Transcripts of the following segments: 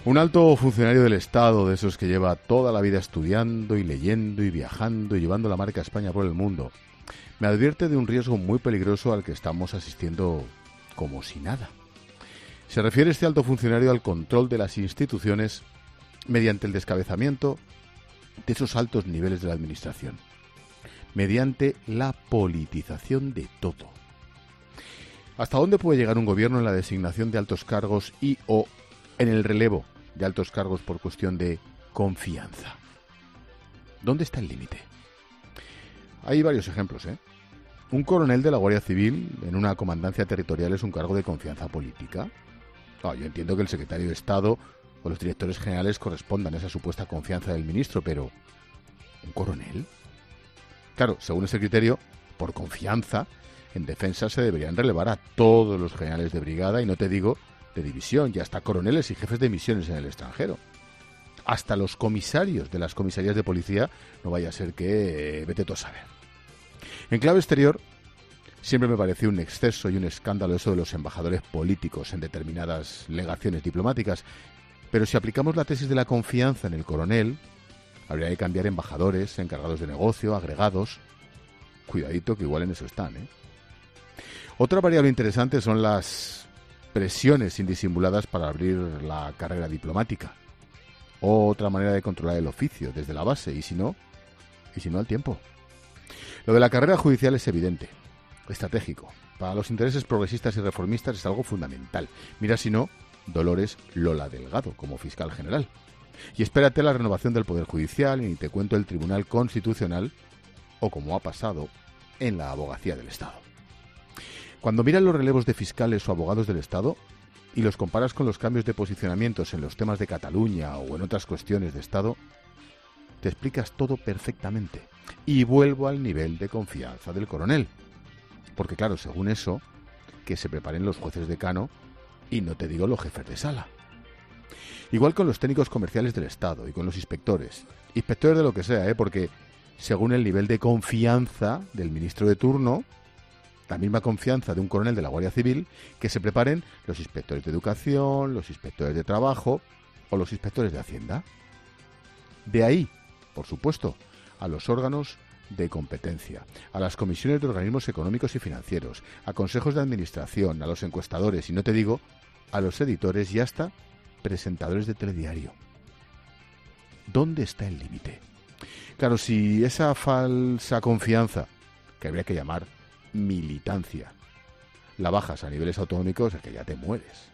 Un alto funcionario del Estado, de esos que lleva toda la vida estudiando y leyendo y viajando y llevando la marca España por el mundo, me advierte de un riesgo muy peligroso al que estamos asistiendo como si nada. Se refiere este alto funcionario al control de las instituciones mediante el descabezamiento de esos altos niveles de la administración, mediante la politización de todo. ¿Hasta dónde puede llegar un gobierno en la designación de altos cargos y o en el relevo de altos cargos por cuestión de confianza? ¿Dónde está el límite? Hay varios ejemplos, ¿eh? Un coronel de la Guardia Civil en una comandancia territorial es un cargo de confianza política. Yo entiendo que el secretario de Estado o los directores generales correspondan a esa supuesta confianza del ministro, pero ¿un coronel? Claro, según ese criterio, por confianza, en defensa se deberían relevar a todos los generales de brigada, y no te digo de división, y hasta coroneles y jefes de misiones en el extranjero. Hasta los comisarios de las comisarías de policía, no vaya a ser que vete tú a saber. En clave exterior, siempre me pareció un exceso y un escándalo eso de los embajadores políticos en determinadas legaciones diplomáticas, pero si aplicamos la tesis de la confianza en el coronel, habría que cambiar embajadores, encargados de negocio, agregados. Cuidadito que igual en eso están, ¿eh? Otra variable interesante son las presiones indisimuladas para abrir la carrera diplomática. Otra manera de controlar el oficio desde la base, y si no al tiempo. Lo de la carrera judicial es evidente, estratégico. Para los intereses progresistas y reformistas es algo fundamental. Mira si no, Dolores Lola Delgado como fiscal general. Y espérate la renovación del Poder Judicial, y ni te cuento el Tribunal Constitucional, o como ha pasado en la Abogacía del Estado. Cuando miras los relevos de fiscales o abogados del Estado y los comparas con los cambios de posicionamientos en los temas de Cataluña o en otras cuestiones de Estado, te explicas todo perfectamente. Y vuelvo al nivel de confianza del coronel. Porque claro, según eso, que se preparen los jueces decano y no te digo los jefes de sala. Igual con los técnicos comerciales del Estado y con los inspectores de lo que sea, porque según el nivel de confianza del ministro de turno, la misma confianza de un coronel de la Guardia Civil, que se preparen los inspectores de educación, los inspectores de trabajo o los inspectores de Hacienda. De ahí, por supuesto, a los órganos de competencia, a las comisiones de organismos económicos y financieros, a consejos de administración, a los encuestadores y no te digo, a los editores y hasta presentadores de telediario. ¿Dónde está el límite? Claro, si esa falsa confianza, que habría que llamar militancia, la bajas a niveles autonómicos, es que ya te mueres.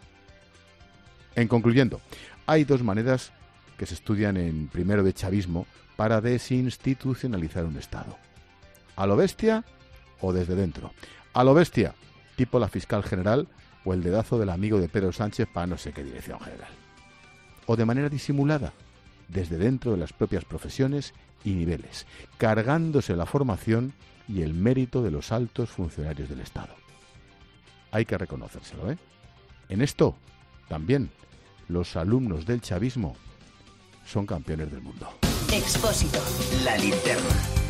En concluyendo, hay dos maneras que se estudian en primero de chavismo para desinstitucionalizar un Estado. A lo bestia o desde dentro. A lo bestia, tipo la fiscal general o el dedazo del amigo de Pedro Sánchez para no sé qué dirección general. O de manera disimulada, desde dentro de las propias profesiones y niveles, cargándose la formación y el mérito de los altos funcionarios del Estado. Hay que reconocérselo, ¿eh? En esto, también, los alumnos del chavismo son campeones del mundo. Expósito. La linterna.